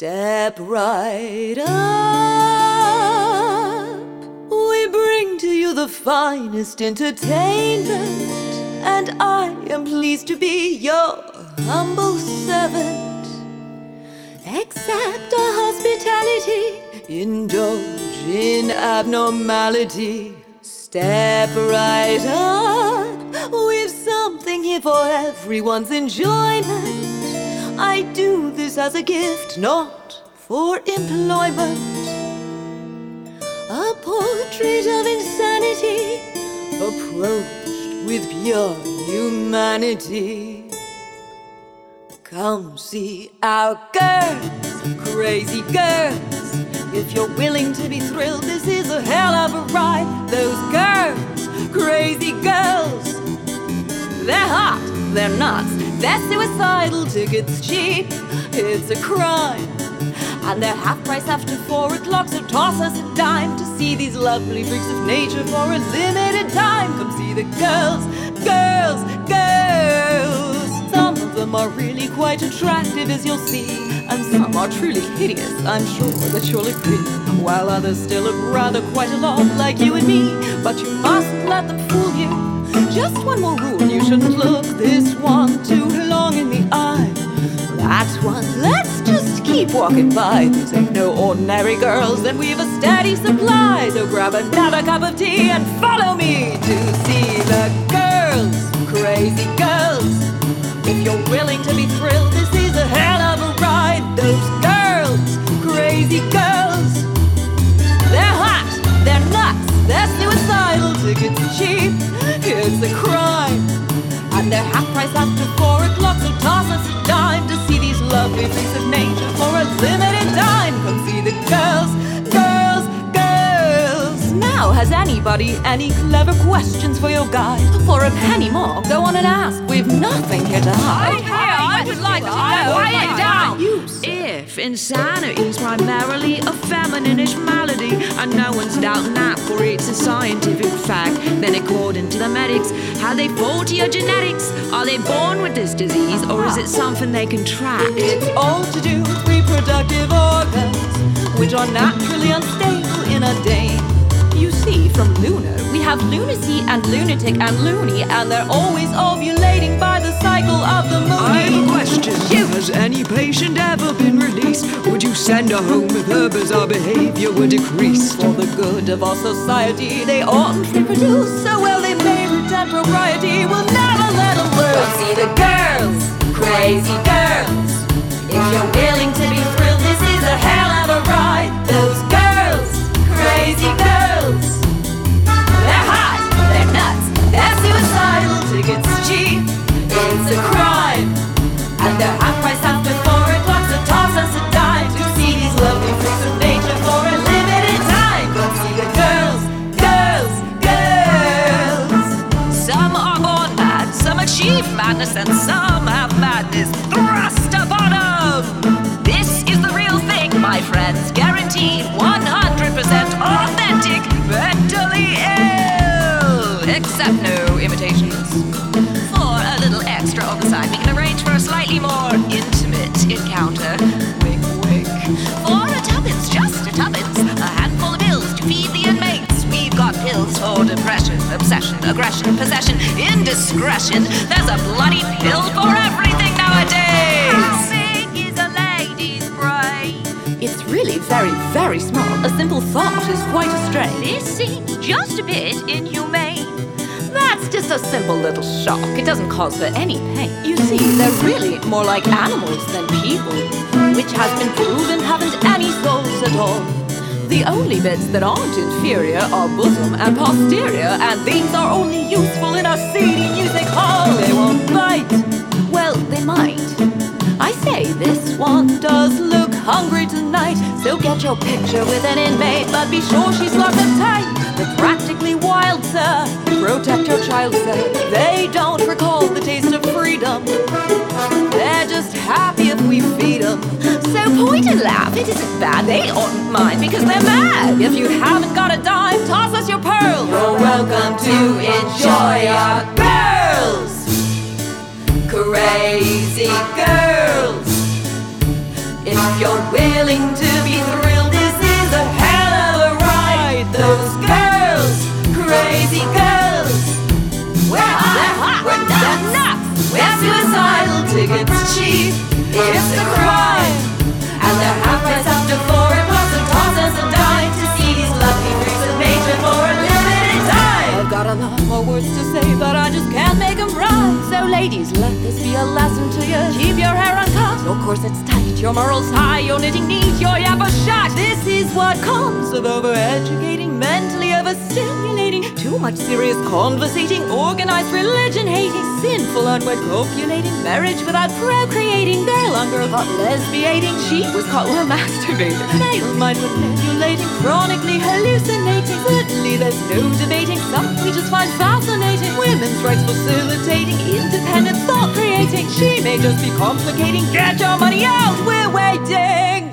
Step right up. We bring to you the finest entertainment, and I am pleased to be your humble servant. Accept our hospitality, indulge in abnormality. Step right up. We've something here for everyone's enjoyment. I do this as a gift, not for employment. A portrait of insanity, approached with pure humanity. Come see our girls, crazy girls. If you're willing to be thrilled, this is a hell of a ride. Those girls, crazy girls, they're hot, they're nuts, they're suicidal. Tickets cheap, it's a crime, and they're half price after 4 o'clock. So toss us a dime to see these lovely freaks of nature for a limited time. Come see the girls, girls, girls. Some of them are really quite attractive, as you'll see, and some are truly hideous, I'm sure that you'll agree. While others still look rather quite a lot like you and me. But you mustn't let them fool you. Just one more rule, you shouldn't look this one too long in the eye. That one, let's just keep walking by. These ain't no ordinary girls, and we've a steady supply. So grab another cup of tea and follow me to see the girls, crazy girls. If you're willing to be thrilled, this is a hell of a ride. Those girls, crazy girls, they're hot, they're nuts, they're suicidal. Tickets cheap, it's a crime, and they're half price after 4 o'clock. So toss us a dime to see these lovely freaks of nature for a limited time. Come see the girls, girls, girls. Now, has anybody any clever questions for your guide? For a penny more, go on and ask. We've nothing here to hide. I would like to know. Quiet down. If insanity's primarily a feminine-ish malady, and no one's doubting that, for it's a scientific fact, then according to the medics, how they fall to your genetics? Are they born with this disease, or is it something they contract? It's all to do with reproductive organs, which are naturally unstable in a dame. You see, from lunar, we have lunacy and lunatic and loony, and they're always ovulating by the cycle of the moon. I have a question. Has any patient ever been released? Would you send her home if her bizarre behavior were decreased? For the good of our society, they oughtn't reproduce, so well they may retain propriety. We'll never let them loose. Come see the girls, crazy girls. If you're willing to be thrilled, this is a hell of a ride. Those girls, crazy girls, they're hot, they're nuts, they're suicidal. Tickets cheap, it's a crime, and they're half price after 4 o'clock. So toss us a dime to see these lovely freaks of nature for a limited time. Come see the girls, girls, girls. Some are born mad, some achieve madness, and some have madness thrust upon them. This is the real thing, my friends, guaranteed 100% authentic, mentally ill, except no imitations. For a little extra on the side, we can arrange for a slightly more intimate encounter. Wink, wink. For a tuppence, just a tuppence, a handful of pills to feed the inmates. We've got pills for depression, obsession, aggression, possession, indiscretion. There's a bloody pill for everything nowadays. How big is a lady's brain? It's really very, very small. A simple thought is quite a strain. This seems just a bit inhumane. That's just a simple little shock. It doesn't cause her any pain. You see, they're really more like animals than people, which has been proven haven't any souls at all. The only bits that aren't inferior are bosom and posterior, and these are only useful in a seedy music hall. They won't bite. Well, they might. I say this one does look hungry tonight, so get your picture with an inmate, but be sure she's locked up tight. They're practically wild, sir. Protect your child, sir. They don't recall the taste of freedom. They're just happy if we feed them. So point and laugh, it isn't bad. They oughtn't mind because they're mad. If you haven't got a dime, toss us your pearls. You're welcome to enjoy our girls, crazy girls. If you're willing to be thrilled, this is a hell of a ride. Those girls, crazy girls, we're hot, we're nuts, we're suicidal, tickets cheap, it's a crime. And they're half price after 4 and plus and toss us a dime to see these lovely freaks of nature for a limited time. I've got a lot more words to say, but I just can't make them rhyme. So ladies, let this be a lesson to you. Keep your hair uncut, your corset's tight, your morals high, your knitting neat, your yapper shut. This is what comes of overeducating, mentally overstimulating, too much serious conversating, organized religion hating, sinful unwed copulating, marriage without procreating, girl on girl caught lesbiating, she was caught while masturbating, male mind manipulating, chronically hallucinating. Certainly there's no debating, some we just find fascinating, women's rights facilitating, independent thought creating. She may just be complicating, get your money out, we're waiting.